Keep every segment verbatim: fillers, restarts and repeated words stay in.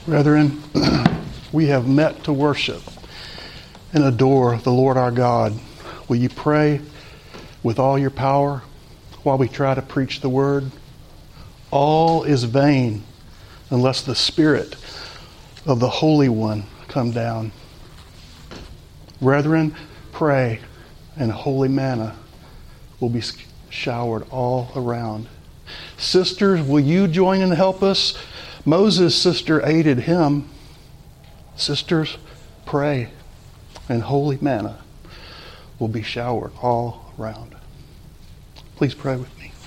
Brethren, we have met to worship and adore the Lord our God. Will you pray with all your power while we try to preach the word? All is vain unless the Spirit of the Holy One come down. Brethren, pray, and holy manna will be showered all around. Sisters, will you join and help us? Moses' sister aided him. Sisters, pray, and holy manna will be showered all around. Please pray with me.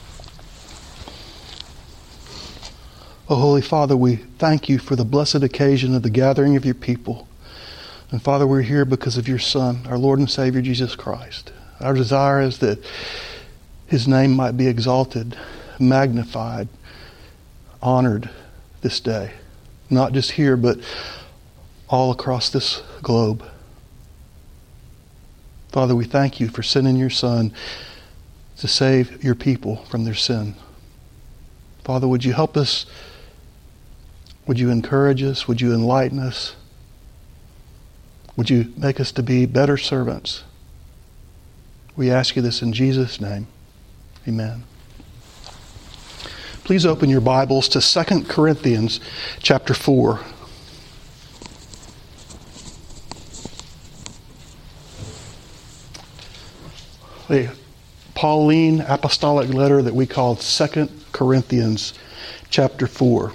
Oh, Holy Father, we thank you for the blessed occasion of the gathering of your people. And Father, we're here because of your Son, our Lord and Savior, Jesus Christ. Our desire is that his name might be exalted, magnified, honored this day. Not just here, but all across this globe. Father, we thank you for sending your Son to save your people from their sin. Father, would you help us? Would you encourage us? Would you enlighten us? Would you make us to be better servants? We ask you this in Jesus' name. Amen. Please open your Bibles to Second Corinthians chapter four. A Pauline apostolic letter that we call Second Corinthians chapter four.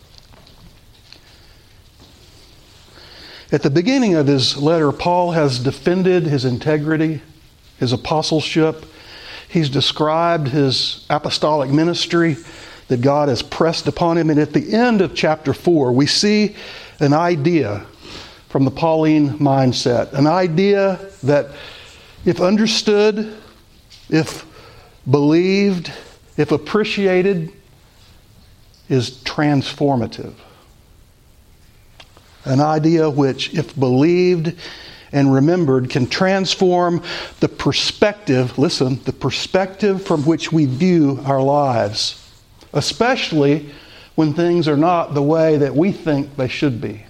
At the beginning of his letter, Paul has defended his integrity, his apostleship. He's described his apostolic ministry that God has pressed upon him. And at the end of chapter four, we see an idea from the Pauline mindset. An idea that, if understood, if believed, if appreciated, is transformative. An idea which, if believed and remembered, can transform the perspective, listen, the perspective from which we view our lives, especially when things are not the way that we think they should be.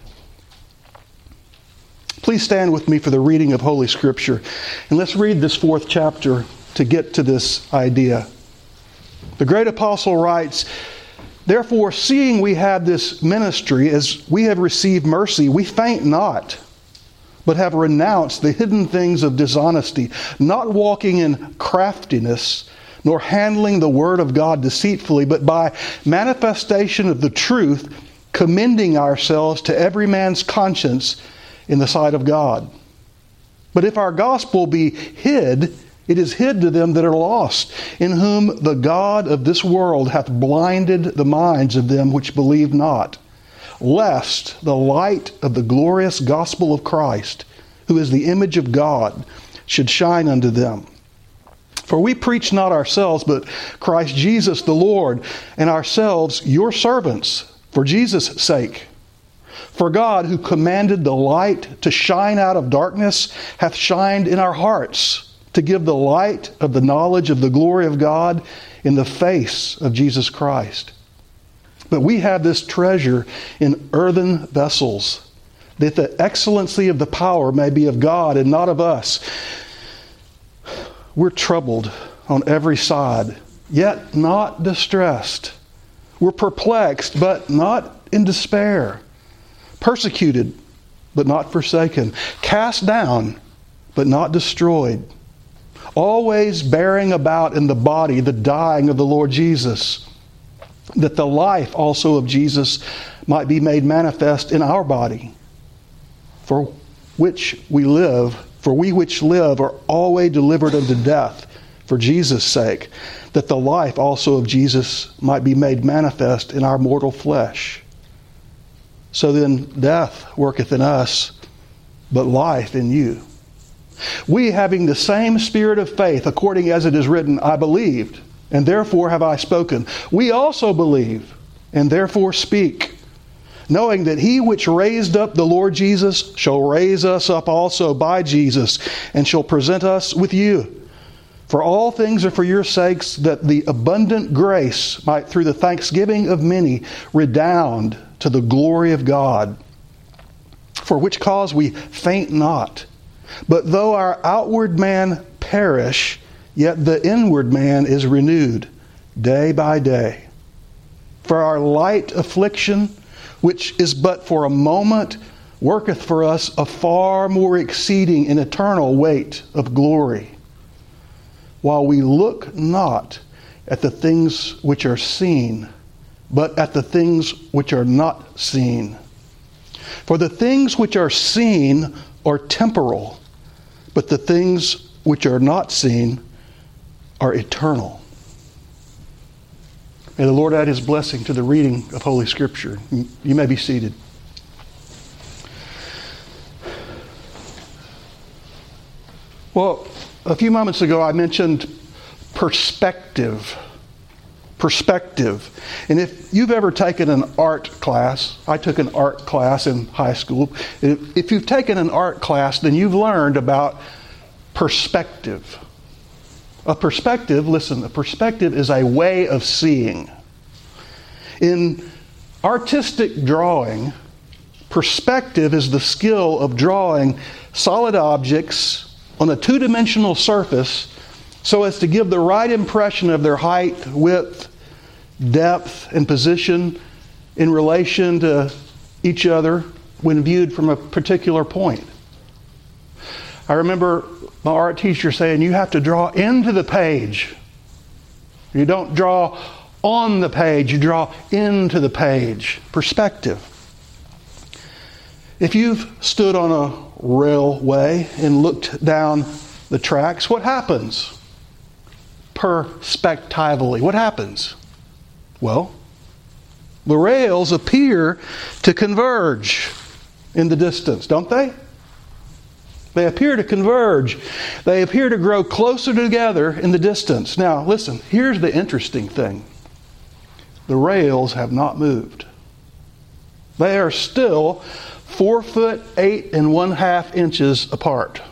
Please stand with me for the reading of Holy Scripture. And let's read this fourth chapter to get to this idea. The great apostle writes, "Therefore, seeing we have this ministry, as we have received mercy, we faint not, but have renounced the hidden things of dishonesty, not walking in craftiness, nor handling the word of God deceitfully, but by manifestation of the truth, commending ourselves to every man's conscience in the sight of God. But if our gospel be hid, it is hid to them that are lost, in whom the God of this world hath blinded the minds of them which believe not, lest the light of the glorious gospel of Christ, who is the image of God, should shine unto them. For we preach not ourselves, but Christ Jesus the Lord, and ourselves your servants, for Jesus' sake. For God, who commanded the light to shine out of darkness, hath shined in our hearts, to give the light of the knowledge of the glory of God in the face of Jesus Christ. But we have this treasure in earthen vessels, that the excellency of the power may be of God and not of us. We're troubled on every side, yet not distressed. We're perplexed, but not in despair. Persecuted, but not forsaken. Cast down, but not destroyed. Always bearing about in the body the dying of the Lord Jesus, that the life also of Jesus might be made manifest in our body, for which we live, for we which live are always delivered unto death for Jesus' sake, that the life also of Jesus might be made manifest in our mortal flesh. So then death worketh in us, but life in you. We, having the same spirit of faith, according as it is written, I believed, and therefore have I spoken. We also believe, and therefore speak, knowing that he which raised up the Lord Jesus shall raise us up also by Jesus, and shall present us with you. For all things are for your sakes, that the abundant grace might through the thanksgiving of many redound to the glory of God, for which cause we faint not. But though our outward man perish, yet the inward man is renewed day by day. For our light affliction, which is but for a moment, worketh for us a far more exceeding and eternal weight of glory, while we look not at the things which are seen, but at the things which are not seen. For the things which are seen are temporal, but the things which are not seen are eternal. May the Lord add His blessing to the reading of Holy Scripture. You may be seated. Well, a few moments ago I mentioned perspective. Perspective. And if you've ever taken an art class, I took an art class in high school. If you've taken an art class, then you've learned about perspective. A perspective, listen, a perspective is a way of seeing. In artistic drawing, perspective is the skill of drawing solid objects on a two-dimensional surface so as to give the right impression of their height, width, depth, and position in relation to each other when viewed from a particular point. I remember my art teacher saying, you have to draw into the page. You don't draw on the page, you draw into the page. Perspective. If you've stood on a railway and looked down the tracks, what happens? Perspectively, what happens? Well, the rails appear to converge in the distance, don't they? They appear to converge. They appear to grow closer together in the distance. Now, listen, here's the interesting thing. The rails have not moved. They are still four foot eight and one half inches apart,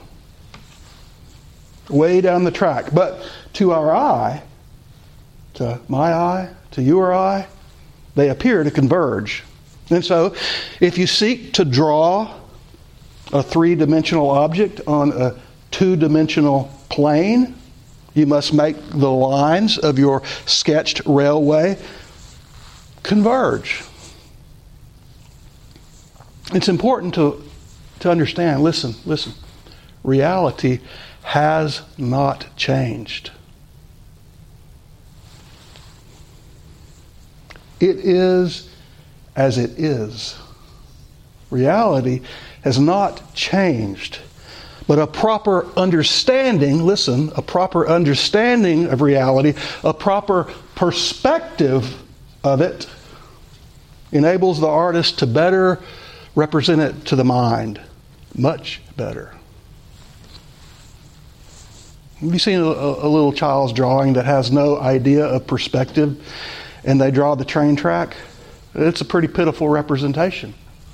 way down the track. But to our eye, to my eye, to your eye, they appear to converge. And so, if you seek to draw a three-dimensional object on a two-dimensional plane, you must make the lines of your sketched railway converge. It's important to, to understand, listen, listen, reality has not changed. It is as it is. Reality has not changed. But a proper understanding, listen, a proper understanding of reality, a proper perspective of it, enables the artist to better represent it to the mind. Much better. Have you seen a, a little child's drawing that has no idea of perspective and they draw the train track? It's a pretty pitiful representation.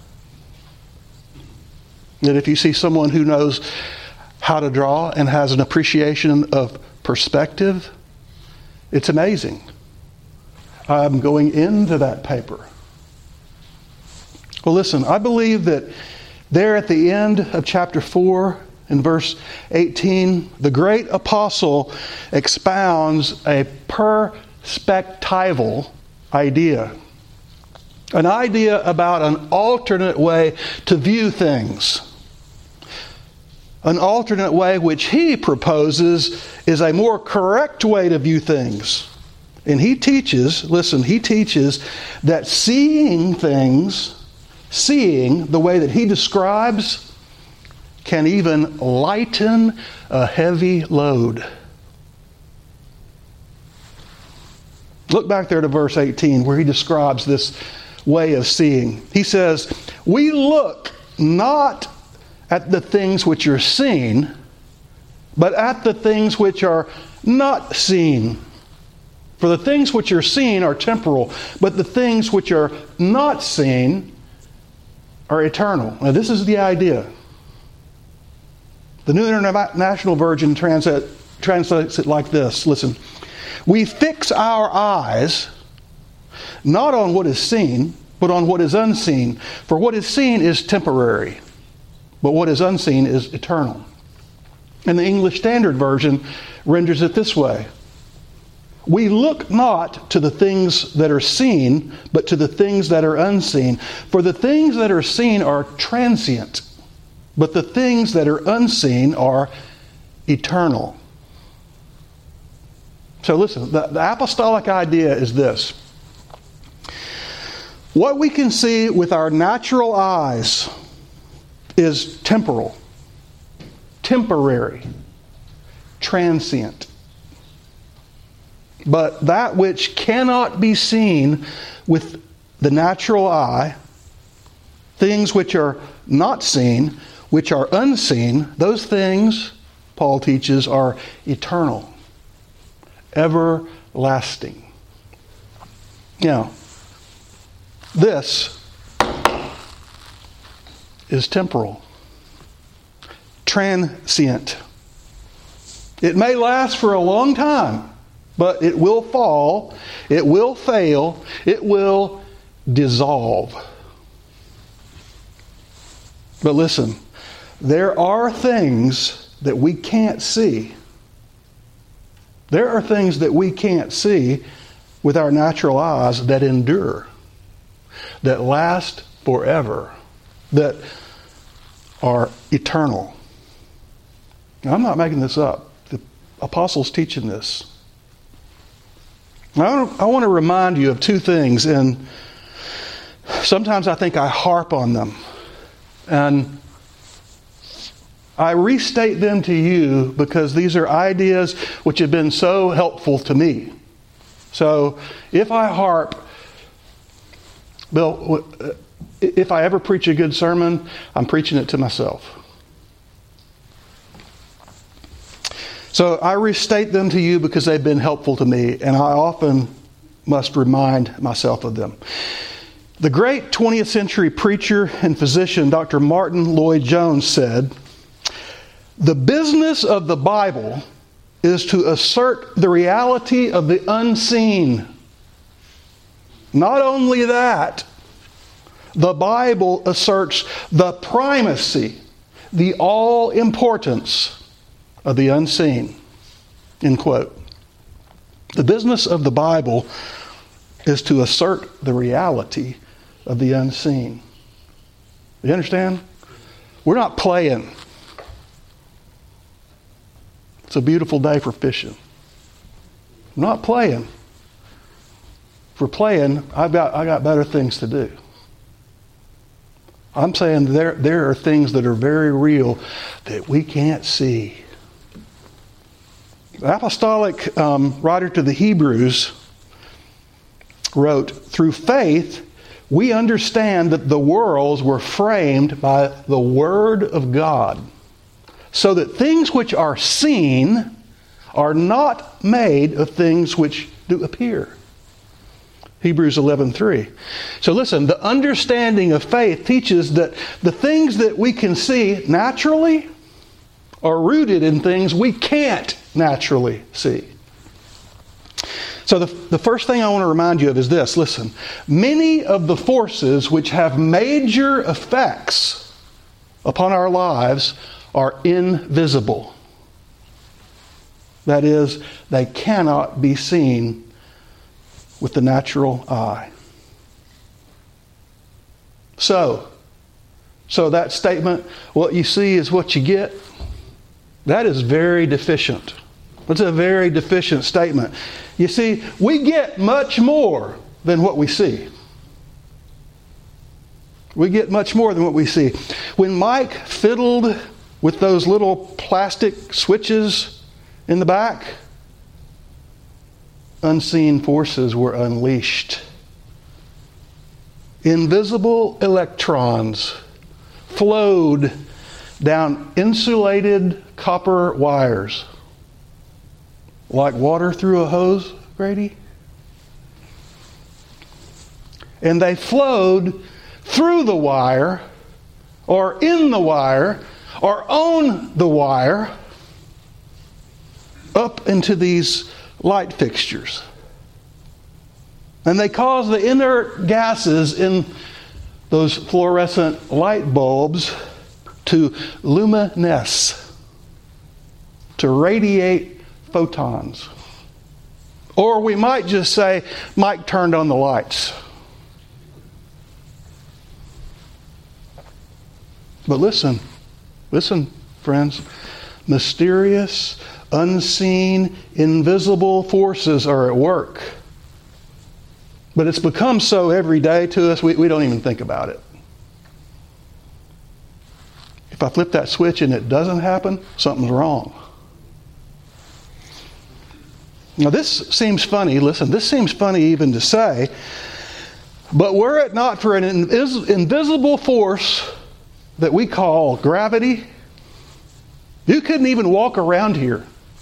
That if you see someone who knows how to draw and has an appreciation of perspective, it's amazing. I'm going into that paper. Well, listen, I believe that there at the end of chapter four, in verse eighteen, the great apostle expounds a perspectival idea. An idea about an alternate way to view things. An alternate way which he proposes is a more correct way to view things. And he teaches, listen, he teaches that seeing things, seeing the way that he describes, can even lighten a heavy load. Look back there to verse eighteen where he describes this way of seeing. He says, we look not at the things which are seen, but at the things which are not seen. For the things which are seen are temporal, but the things which are not seen are eternal. Now this is the idea. The New International Version translate, translates it like this. Listen. We fix our eyes not on what is seen, but on what is unseen. For what is seen is temporary, but what is unseen is eternal. And the English Standard Version renders it this way: we look not to the things that are seen, but to the things that are unseen. For the things that are seen are transient, but the things that are unseen are eternal. So listen, the, the apostolic idea is this. What we can see with our natural eyes is temporal, temporary, transient. But that which cannot be seen with the natural eye, things which are not seen, which are unseen, those things, Paul teaches, are eternal, everlasting. Now, this is temporal, transient. It may last for a long time, but it will fall, it will fail, it will dissolve. But listen, there are things that we can't see. There are things that we can't see with our natural eyes that endure, that last forever, that are eternal. Now, I'm not making this up. The apostles teaching this. Now, I want to remind you of two things, and sometimes I think I harp on them. And I restate them to you because these are ideas which have been so helpful to me. So if I harp, Bill, if I ever preach a good sermon, I'm preaching it to myself. So I restate them to you because they've been helpful to me, and I often must remind myself of them. The great twentieth century preacher and physician, Doctor Martin Lloyd-Jones, said, "The business of the Bible is to assert the reality of the unseen. Not only that, the Bible asserts the primacy, the all-importance of the unseen." End quote. The business of the Bible is to assert the reality of the unseen. You understand? We're not playing. It's a beautiful day for fishing. I'm not playing. If we're playing, I've got I got better things to do. I'm saying there there are things that are very real that we can't see. The apostolic um, writer to the Hebrews wrote, "Through faith, we understand that the worlds were framed by the Word of God, so that things which are seen are not made of things which do appear." Hebrews eleven three. So listen, the understanding of faith teaches that the things that we can see naturally are rooted in things we can't naturally see. So the, the first thing I want to remind you of is this. Listen, many of the forces which have major effects upon our lives are invisible. That is, they cannot be seen with the natural eye. So, so that statement, what you see is what you get, that is very deficient. It's a very deficient statement. You see, we get much more than what we see. We get much more than what we see. When Mike fiddled with those little plastic switches in the back, unseen forces were unleashed. Invisible electrons flowed down insulated copper wires. Like water through a hose, Grady? And they flowed through the wire, or in the wire, or on the wire, up into these light fixtures. And they cause the inert gases in those fluorescent light bulbs to luminesce, to radiate photons. Or we might just say, Mike turned on the lights. But listen, listen, friends. Mysterious, unseen, invisible forces are at work. But it's become so every day to us, we, we don't even think about it. If I flip that switch and it doesn't happen, something's wrong. Now this seems funny, listen, this seems funny even to say, but were it not for an invis- invisible force that we call gravity, you couldn't even walk around here.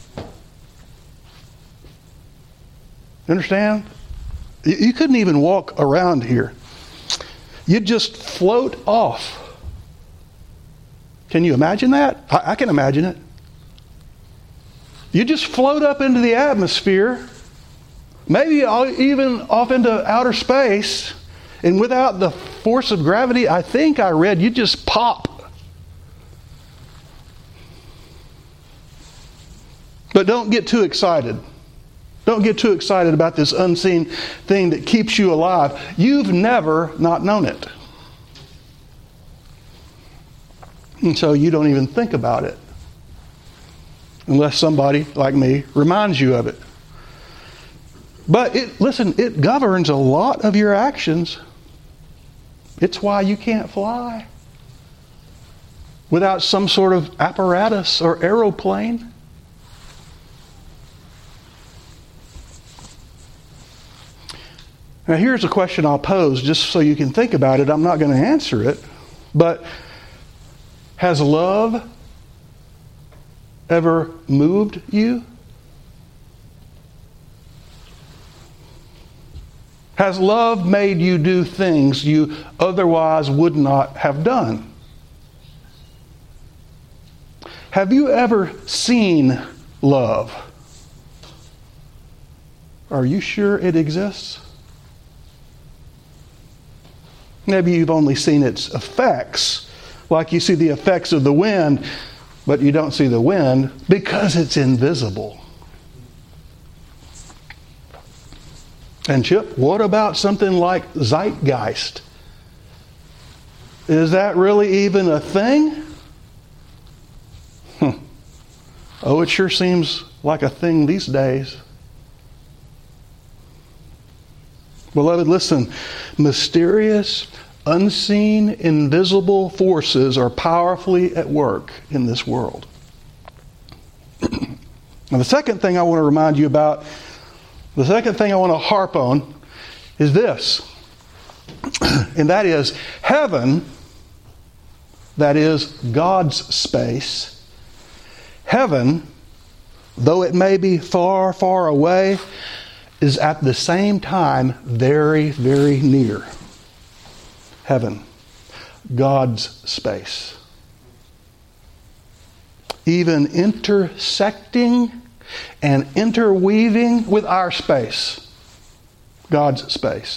Understand? You couldn't even walk around here. You'd just float off. Can you imagine that? I, I can imagine it. You just float up into the atmosphere, maybe even off into outer space, and without the force of gravity, I think I read, you just pop. But don't get too excited. Don't get too excited about this unseen thing that keeps you alive. You've never not known it. And so you don't even think about it. Unless somebody like me reminds you of it. But it, listen, it governs a lot of your actions. It's why you can't fly without some sort of apparatus or aeroplane. Now here's a question I'll pose just so you can think about it. I'm not going to answer it. But has love ever moved you? Has love made you do things you otherwise would not have done? Have you ever seen love? Are you sure it exists? Maybe you've only seen its effects, like you see the effects of the wind, but you don't see the wind because it's invisible. And Chip, what about something like zeitgeist? Is that really even a thing? Hm. Oh, it sure seems like a thing these days. Beloved, listen. Mysterious, unseen, invisible forces are powerfully at work in this world. Now, the second thing I want to remind you about, the second thing I want to harp on is this. And that is heaven, that is God's space. Heaven, though it may be far, far away, is at the same time very, very near. Heaven, God's space. Even intersecting and interweaving with our space. God's space.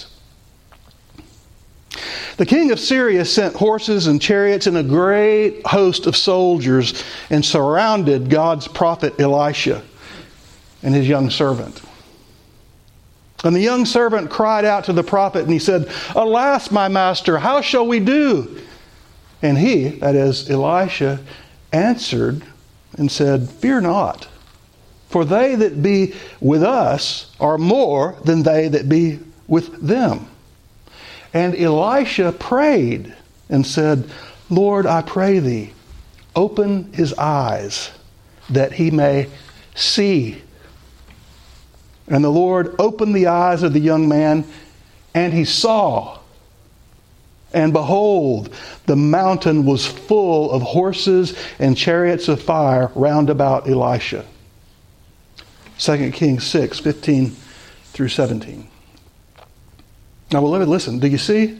The king of Syria sent horses and chariots and a great host of soldiers and surrounded God's prophet Elisha and his young servant. And the young servant cried out to the prophet and he said, "Alas, my master, how shall we do?" And he, that is Elisha, answered and said, "Fear not, for they that be with us are more than they that be with them." And Elisha prayed and said, "Lord, I pray thee, open his eyes that he may see." And the Lord opened the eyes of the young man, and he saw. And behold, the mountain was full of horses and chariots of fire round about Elisha. Second Kings six, fifteen through seventeen. Now, beloved, listen, do you see?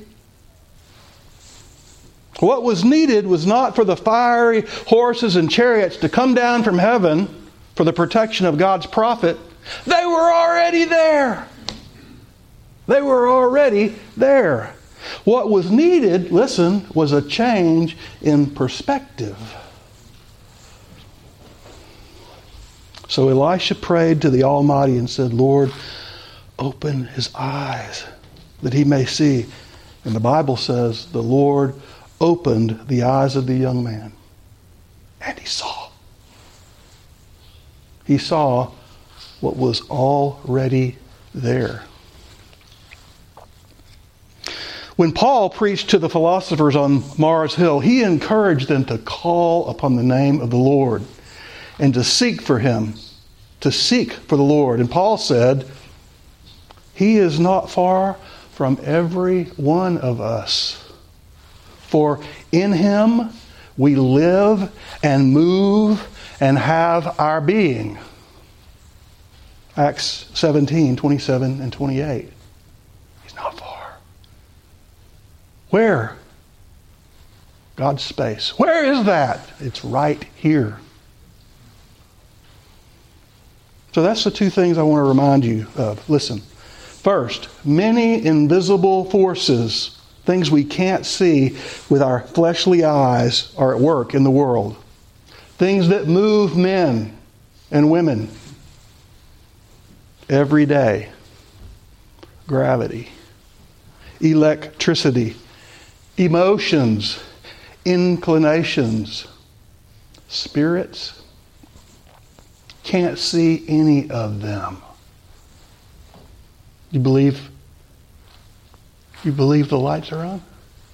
What was needed was not for the fiery horses and chariots to come down from heaven for the protection of God's prophet. They were already there. They were already there. What was needed, listen, was a change in perspective. So Elisha prayed to the Almighty and said, Lord, open his eyes that he may see. And the Bible says the Lord opened the eyes of the young man. And he saw. He saw what was already there. When Paul preached to the philosophers on Mars Hill, he encouraged them to call upon the name of the Lord and to seek for him, to seek for the Lord. And Paul said, he is not far from every one of us. For in him we live and move and have our being. Acts seventeen, twenty-seven and twenty-eight. He's not far. Where? God's space. Where is that? It's right here. So that's the two things I want to remind you of. Listen. First, many invisible forces, things we can't see with our fleshly eyes, are at work in the world. Things that move men and women every day. Gravity, electricity, emotions, inclinations, spirits. Can't see any of them. You believe? You believe the lights are on?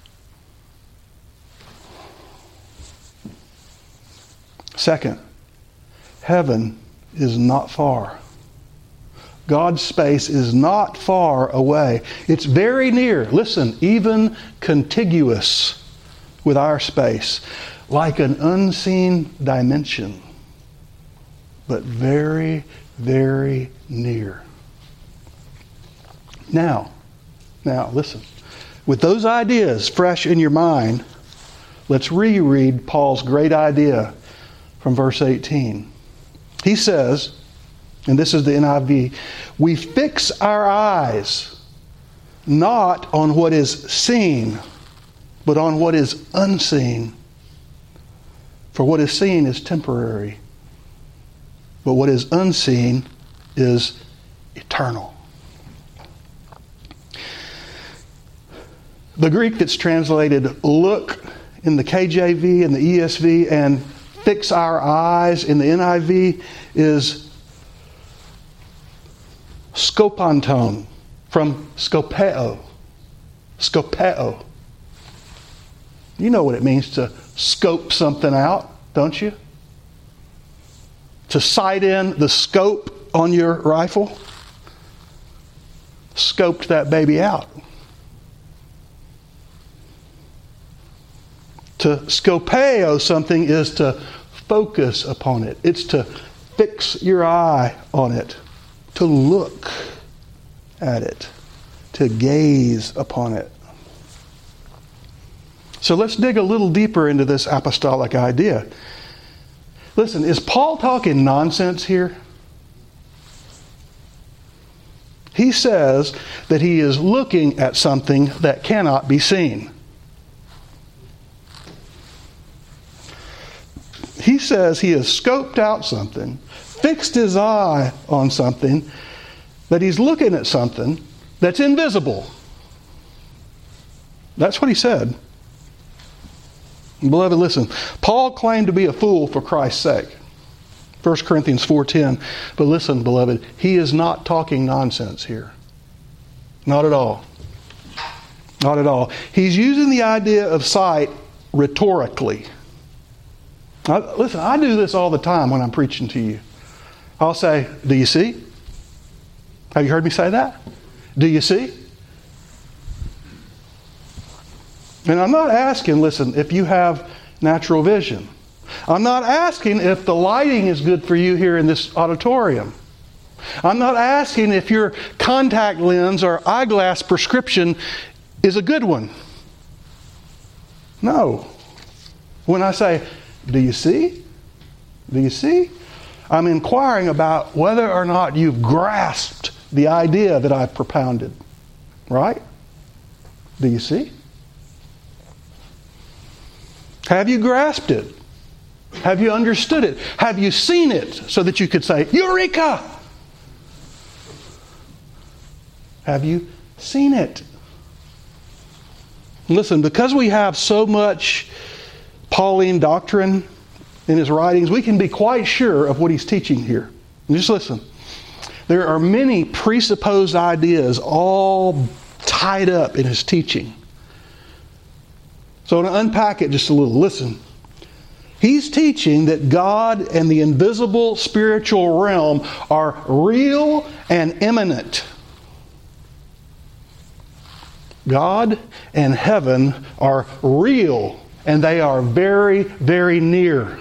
Second, heaven is not far. God's space is not far away. It's very near. Listen, even contiguous with our space, like an unseen dimension, but very, very near. Now, now listen. With those ideas fresh in your mind, let's reread Paul's great idea from verse eighteen. He says, and this is the N I V, we fix our eyes not on what is seen, but on what is unseen. For what is seen is temporary, but what is unseen is eternal. The Greek that's translated look in the K J V and the E S V and fix our eyes in the N I V is scopanton from scopeo. Scopeo. You know what it means to scope something out, don't you? To sight in the scope on your rifle. Scoped that baby out. To scopeo something is to focus upon it. It's to fix your eye on it. To look at it. To gaze upon it. So let's dig a little deeper into this apostolic idea. Listen, is Paul talking nonsense here? He says that he is looking at something that cannot be seen. He says he has scoped out something, fixed his eye on something, that he's looking at something that's invisible. That's what he said. Beloved, listen. Paul claimed to be a fool for Christ's sake. First Corinthians four ten. But listen, beloved, he is not talking nonsense here. Not at all. Not at all. He's using the idea of sight rhetorically. I, listen, I do this all the time when I'm preaching to you. I'll say, do you see? Have you heard me say that? Do you see? And I'm not asking, listen, if you have natural vision. I'm not asking if the lighting is good for you here in this auditorium. I'm not asking if your contact lens or eyeglass prescription is a good one. No. When I say, do you see? Do you see? I'm inquiring about whether or not you've grasped the idea that I've propounded. Right? Do you see? Have you grasped it? Have you understood it? Have you seen it so that you could say, Eureka! Have you seen it? Listen, because we have so much Pauline doctrine in his writings, we can be quite sure of what he's teaching here. And just listen. There are many presupposed ideas all tied up in his teaching. So to unpack it just a little, listen. He's teaching that God and the invisible spiritual realm are real and immanent. God and heaven are real, and they are very, very near.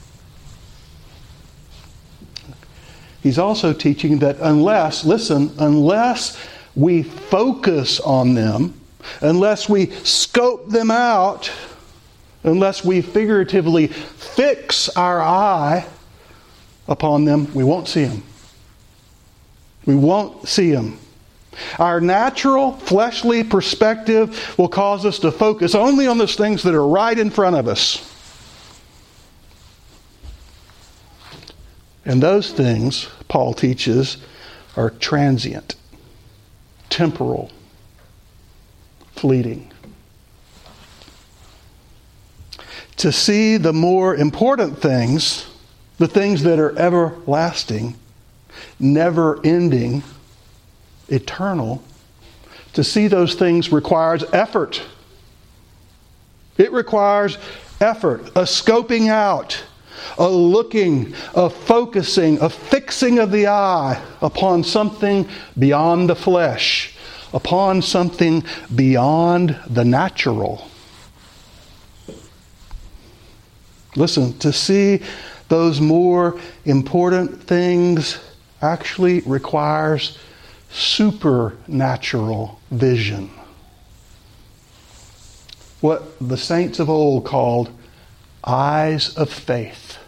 He's also teaching that unless, listen, unless we focus on them, unless we scope them out, unless we figuratively fix our eye upon them, we won't see them. We won't see them. Our natural, fleshly perspective will cause us to focus only on those things that are right in front of us. And those things, Paul teaches, are transient, temporal, fleeting. To see the more important things, the things that are everlasting, never-ending, eternal, to see those things requires effort. It requires effort, a scoping out, a looking, a focusing, a fixing of the eye upon something beyond the flesh, upon something beyond the natural. Listen, to see those more important things actually requires supernatural vision. What the saints of old called eyes of faith.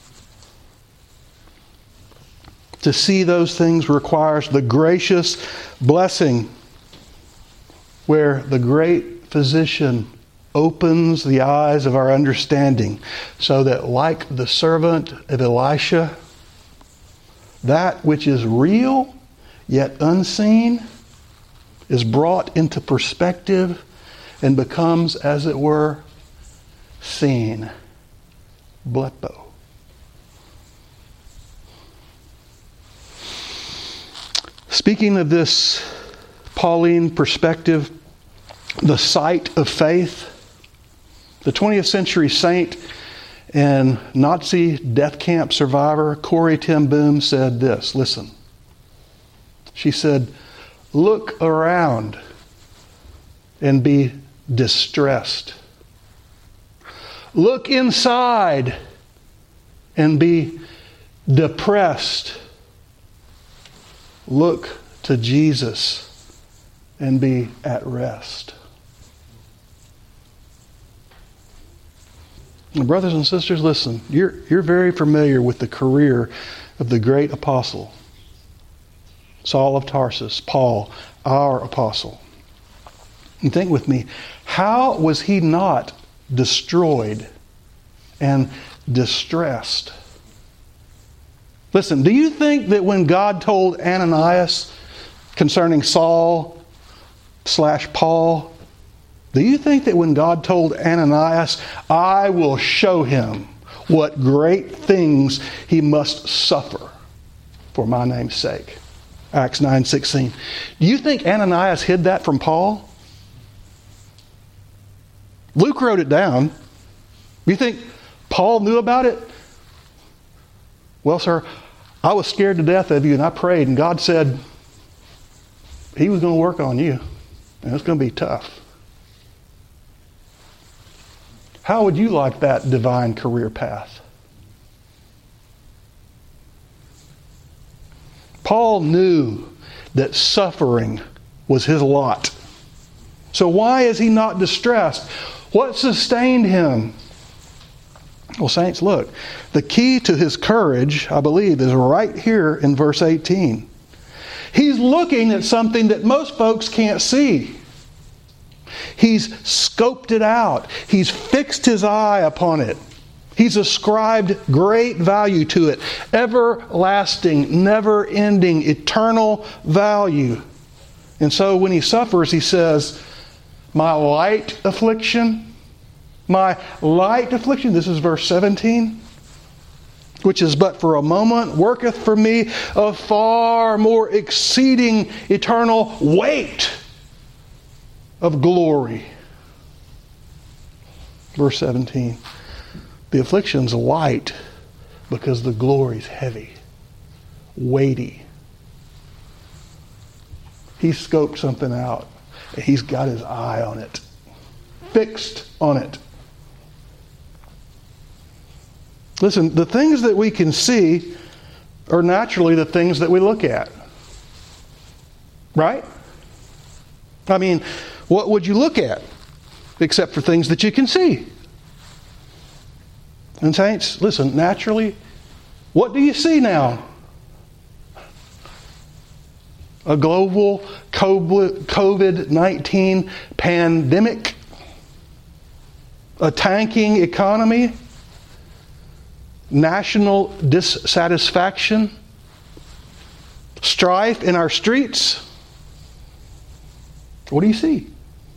To see those things requires the gracious blessing where the great physician opens the eyes of our understanding so that, like the servant of Elisha, that which is real yet unseen is brought into perspective and becomes, as it were, seen. Blepo. Speaking of this Pauline perspective, the sight of faith, the twentieth century saint and Nazi death camp survivor Corrie ten Boom said this. Listen. She said, "Look around and be distressed. Look inside and be depressed. Look to Jesus and be at rest." And brothers and sisters, listen, you're, you're very familiar with the career of the great apostle, Saul of Tarsus, Paul, our apostle. And think with me, how was he not destroyed and distressed? Listen, do you think that when God told Ananias concerning Saul slash Paul, do you think that when God told Ananias, I will show him what great things he must suffer for my name's sake? Acts nine sixteen. Do you think Ananias hid that from Paul? Luke wrote it down. You think Paul knew about it? Well, sir, I was scared to death of you and I prayed and God said he was going to work on you and it's going to be tough. How would you like that divine career path? Paul knew that suffering was his lot. So why is he not distressed? What sustained him? Well, saints, look. The key to his courage, I believe, is right here in verse eighteen. He's looking at something that most folks can't see. He's scoped it out. He's fixed his eye upon it. He's ascribed great value to it. Everlasting, never-ending, eternal value. And so when he suffers, he says, my light affliction, my light affliction, this is verse seventeen, which is but for a moment, worketh for me a far more exceeding eternal weight of glory. Verse seventeen. The affliction's light because the glory's heavy, weighty. He's scoped something out. And he's got his eye on it. Fixed on it. Listen, the things that we can see are naturally the things that we look at. Right? I mean, what would you look at except for things that you can see? And saints, listen, naturally, what do you see now? A global covid nineteen pandemic? A tanking economy? National dissatisfaction? Strife in our streets? What do you see?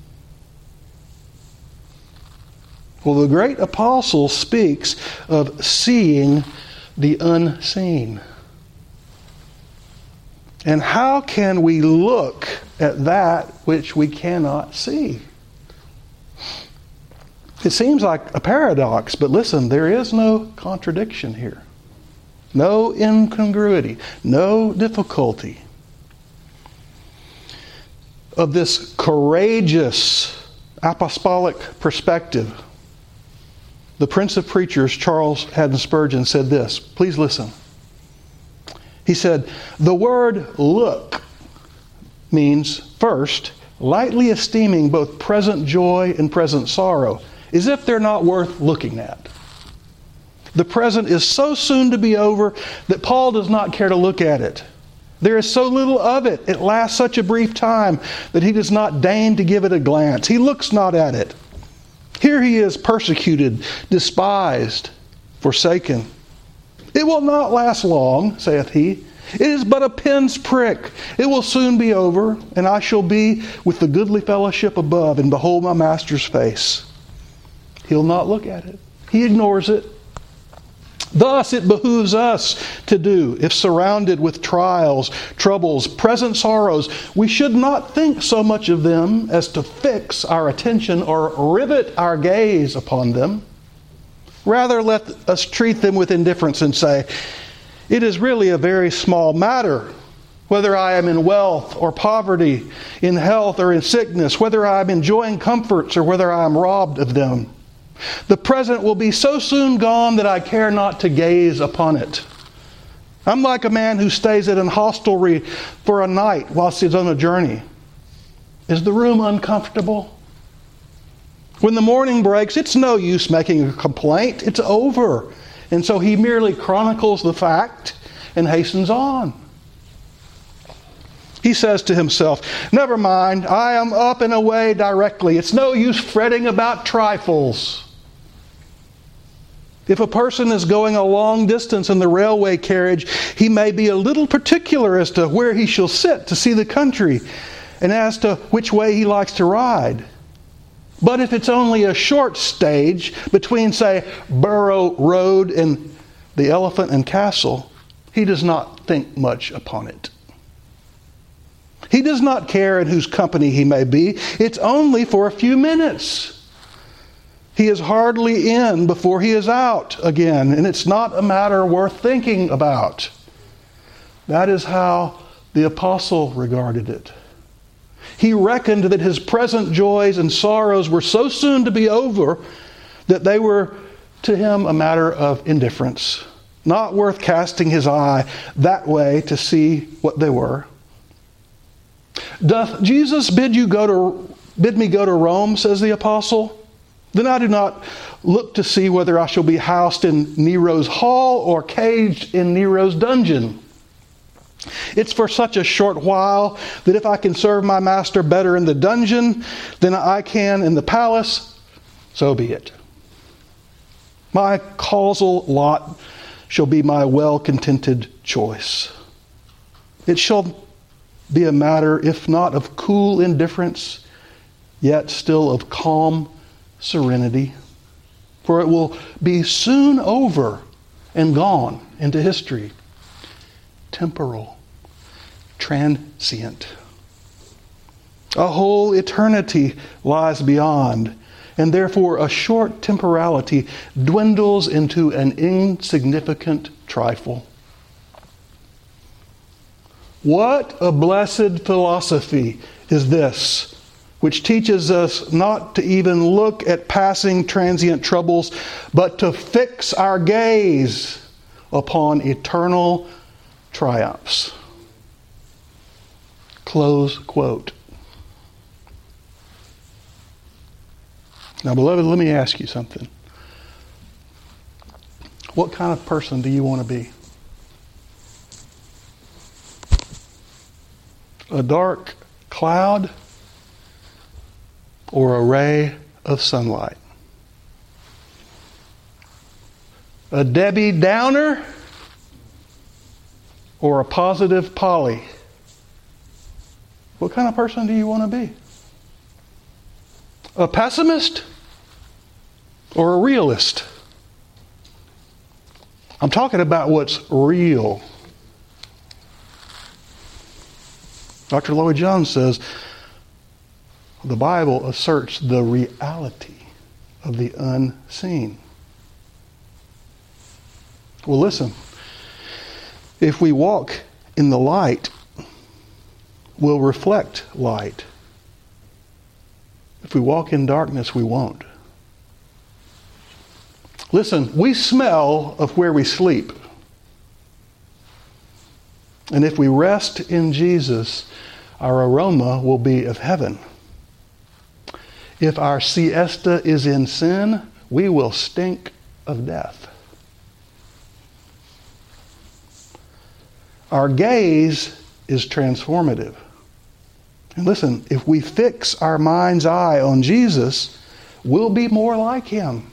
Well, the great apostle speaks of seeing the unseen. And how can we look at that which we cannot see? It seems like a paradox, but listen, there is no contradiction here. No incongruity, no difficulty. Of this courageous apostolic perspective, the Prince of Preachers, Charles Haddon Spurgeon, said this. Please listen. He said, the word look means, first, lightly esteeming both present joy and present sorrow, as if they're not worth looking at. The present is so soon to be over that Paul does not care to look at it. There is so little of it. It lasts such a brief time that he does not deign to give it a glance. He looks not at it. Here he is persecuted, despised, forsaken. It will not last long, saith he. It is but a pin's prick. It will soon be over, and I shall be with the goodly fellowship above and behold my master's face. He'll not look at it. He ignores it. Thus it behooves us to do, if surrounded with trials, troubles, present sorrows, we should not think so much of them as to fix our attention or rivet our gaze upon them. Rather, let us treat them with indifference and say, it is really a very small matter, whether I am in wealth or poverty, in health or in sickness, whether I am enjoying comforts or whether I am robbed of them. The present will be so soon gone that I care not to gaze upon it. I'm like a man who stays at an hostelry for a night whilst he's on a journey. Is the room uncomfortable? When the morning breaks, it's no use making a complaint. It's over. And so he merely chronicles the fact and hastens on. He says to himself, never mind, I am up and away directly. It's no use fretting about trifles. If a person is going a long distance in the railway carriage, he may be a little particular as to where he shall sit to see the country and as to which way he likes to ride. But if it's only a short stage between, say, Borough Road and the Elephant and Castle, he does not think much upon it. He does not care in whose company he may be. It's only for a few minutes. He is hardly in before he is out again, and it's not a matter worth thinking about. That is how the apostle regarded it. He reckoned that his present joys and sorrows were so soon to be over that they were to him a matter of indifference, not worth casting his eye that way to see what they were. Doth Jesus bid you go to bid me go to Rome, says the apostle? Then I do not look to see whether I shall be housed in Nero's hall or caged in Nero's dungeon. It's for such a short while that if I can serve my master better in the dungeon than I can in the palace, so be it. My causal lot shall be my well-contented choice. It shall be a matter, if not of cool indifference, yet still of calm serenity. For it will be soon over and gone into history. Temporal, transient. A whole eternity lies beyond, and therefore a short temporality dwindles into an insignificant trifle. What a blessed philosophy is this, which teaches us not to even look at passing transient troubles, but to fix our gaze upon eternal triumphs. Close quote. Now, beloved, let me ask you something. What kind of person do you want to be? A dark cloud or a ray of sunlight? A Debbie Downer or a positive Polly? What kind of person do you want to be? A pessimist or a realist? I'm talking about what's real. Doctor Lloyd Jones says the Bible asserts the reality of the unseen. Well, listen. If we walk in the light, we'll reflect light. If we walk in darkness, we won't. Listen, we smell of where we sleep. And if we rest in Jesus, our aroma will be of heaven. If our siesta is in sin, we will stink of death. Our gaze is transformative. And listen, if we fix our mind's eye on Jesus, we'll be more like Him.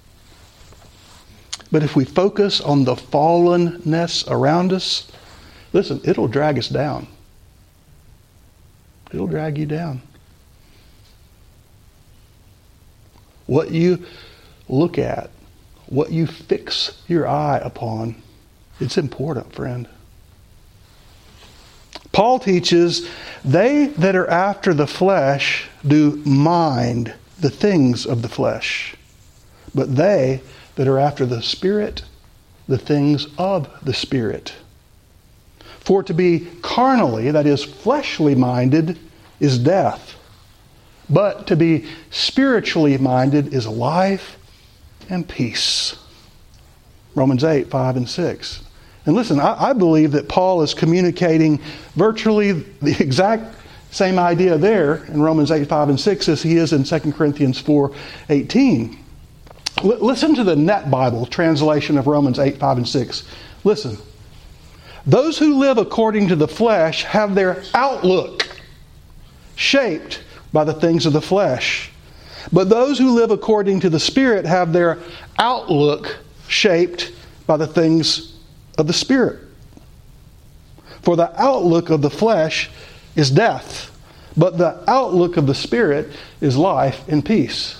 But if we focus on the fallenness around us, listen, it'll drag us down. It'll drag you down. What you look at, what you fix your eye upon, it's important, friend. Paul teaches, they that are after the flesh do mind the things of the flesh, but they that are after the Spirit, the things of the Spirit. For to be carnally, that is fleshly minded, is death. But to be spiritually minded is life and peace. Romans eight, five and six. And listen, I, I believe that Paul is communicating virtually the exact same idea there in Romans eight, five and six as he is in Second Corinthians four, eighteen. L- listen to the Net Bible translation of Romans eight, five and six. Listen. Those who live according to the flesh have their outlook shaped by the things of the flesh. But those who live according to the Spirit have their outlook shaped by the things of the Spirit. For the outlook of the flesh is death, but the outlook of the Spirit is life and peace.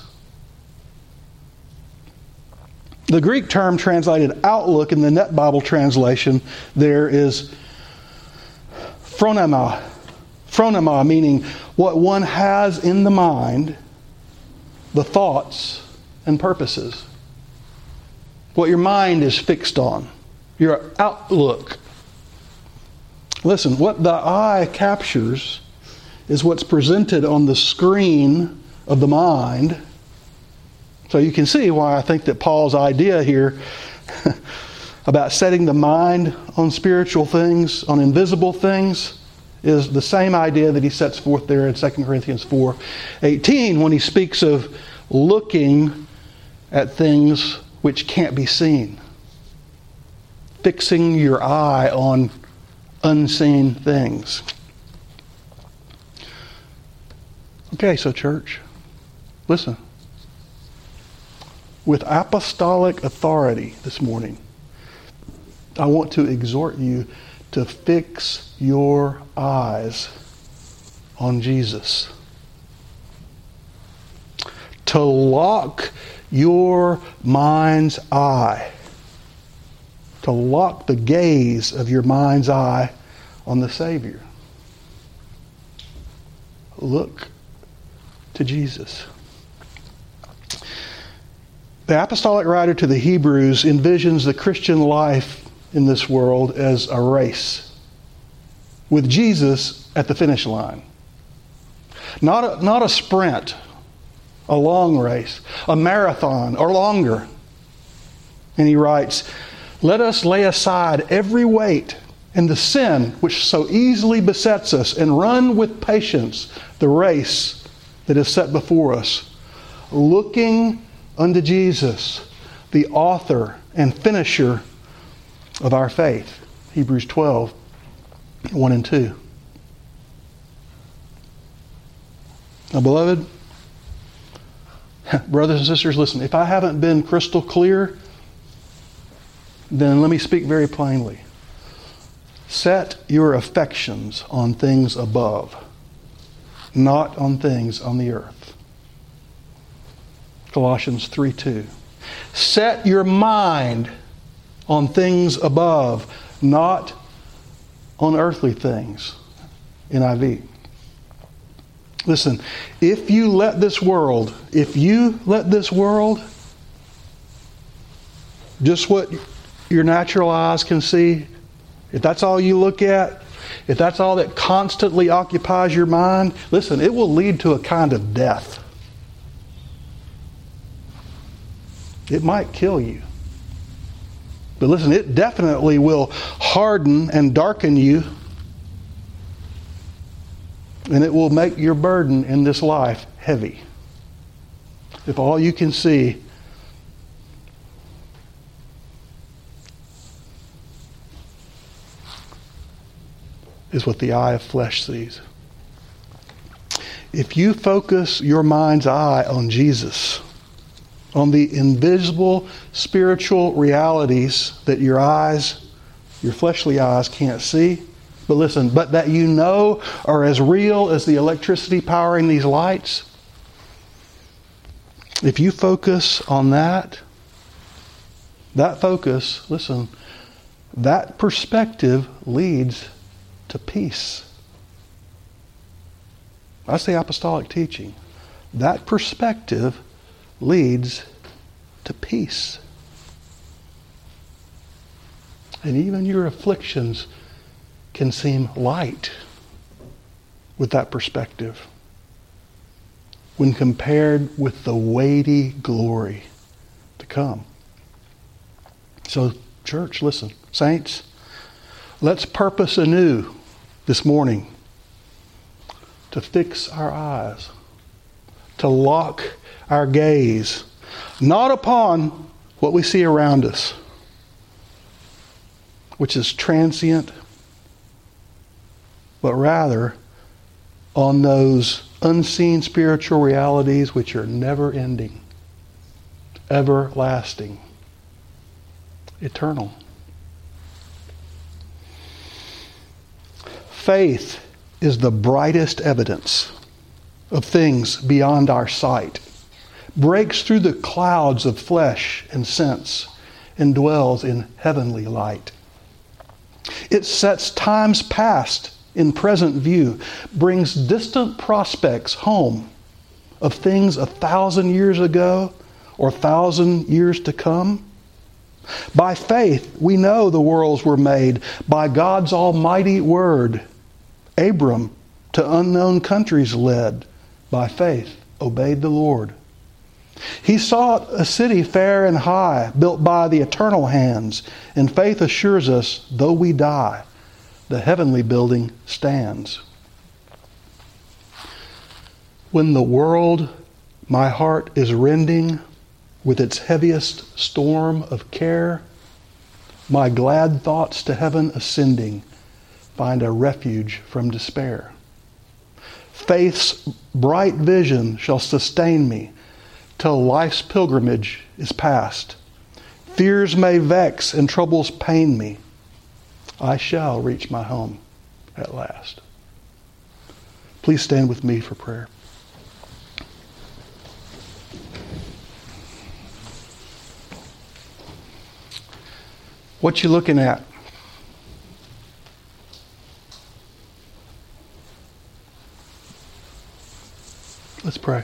The Greek term translated outlook in the Net Bible translation there is phronema. Phronema meaning what one has in the mind, the thoughts and purposes. What your mind is fixed on. Your outlook. Listen, what the eye captures is what's presented on the screen of the mind. So you can see why I think that Paul's idea here about setting the mind on spiritual things, on invisible things, is the same idea that he sets forth there in Second Corinthians four eighteen when he speaks of looking at things which can't be seen. Fixing your eye on unseen things. Okay, so church, listen. With apostolic authority this morning, I want to exhort you to fix your eyes on Jesus. To lock your mind's eye. To lock the gaze of your mind's eye on the Savior. Look to Jesus. The apostolic writer to the Hebrews envisions the Christian life in this world as a race, with Jesus at the finish line. Not a, not a sprint, a long race, a marathon or longer. And he writes, "Let us lay aside every weight and the sin which so easily besets us, and run with patience the race that is set before us, looking unto Jesus, the author and finisher of our faith." Hebrews twelve, one and two. Now, beloved, brothers and sisters, listen, if I haven't been crystal clear, then let me speak very plainly. Set your affections on things above, not on things on the earth. Colossians three two. Set your mind on things above, not on earthly things. N I V. Listen, if you let this world, if you let this world, just what your natural eyes can see, if that's all you look at, if that's all that constantly occupies your mind, listen, it will lead to a kind of death. It might kill you. But listen, it definitely will harden and darken you. And it will make your burden in this life heavy. If all you can see is what the eye of flesh sees. If you focus your mind's eye on Jesus, on the invisible spiritual realities that your eyes, your fleshly eyes can't see, but listen, but that you know are as real as the electricity powering these lights, if you focus on that, that focus, listen, that perspective leads to peace. That's the apostolic teaching. That perspective leads to peace. And even your afflictions can seem light with that perspective when compared with the weighty glory to come. So, church, listen, saints, let's purpose anew this morning to fix our eyes, to lock our gaze, not upon what we see around us, which is transient, but rather on those unseen spiritual realities which are never ending, everlasting, eternal. Faith is the brightest evidence of things beyond our sight, breaks through the clouds of flesh and sense, and dwells in heavenly light. It sets times past in present view, brings distant prospects home of things a thousand years ago or thousand years to come. By faith, we know the worlds were made by God's almighty word. Abram to unknown countries led, by faith obeyed the Lord. He sought a city fair and high, built by the eternal hands, and faith assures us, though we die, the heavenly building stands. When the world, my heart is rending with its heaviest storm of care, my glad thoughts to heaven ascending, find a refuge from despair. Faith's bright vision shall sustain me till life's pilgrimage is past. Fears may vex and troubles pain me. I shall reach my home at last. Please stand with me for prayer. What you looking at? Let's pray.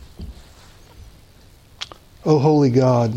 O holy God,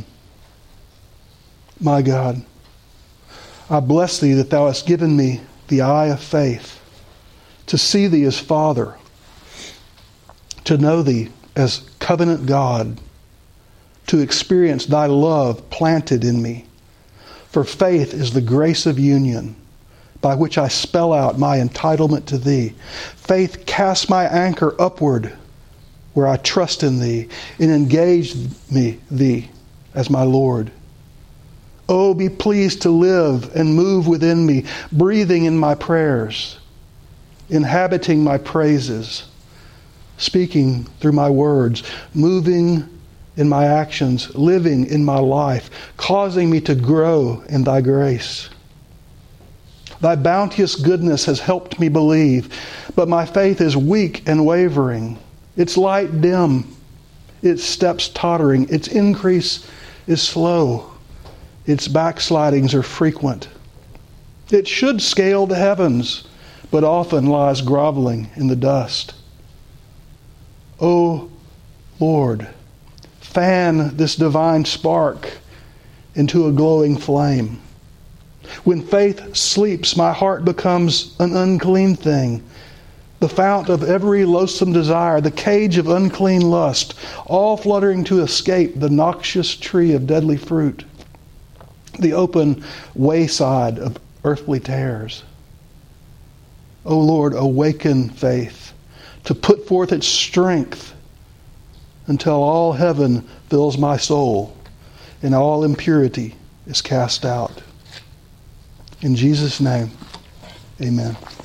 my God, I bless Thee that Thou hast given me the eye of faith to see Thee as Father, to know Thee as covenant God, to experience Thy love planted in me. For faith is the grace of union by which I spell out my entitlement to Thee. Faith casts my anchor upward where I trust in Thee and engage me Thee as my Lord. Oh, be pleased to live and move within me, breathing in my prayers, inhabiting my praises, speaking through my words, moving in my actions, living in my life, causing me to grow in Thy grace. Thy bounteous goodness has helped me believe, but my faith is weak and wavering. Its light dim, its steps tottering, its increase is slow, its backslidings are frequent. It should scale the heavens, but often lies groveling in the dust. O Lord, fan this divine spark into a glowing flame. When faith sleeps, my heart becomes an unclean thing, the fount of every loathsome desire, the cage of unclean lust, all fluttering to escape the noxious tree of deadly fruit, the open wayside of earthly tares. O Lord, awaken faith to put forth its strength until all heaven fills my soul and all impurity is cast out. In Jesus' name, amen.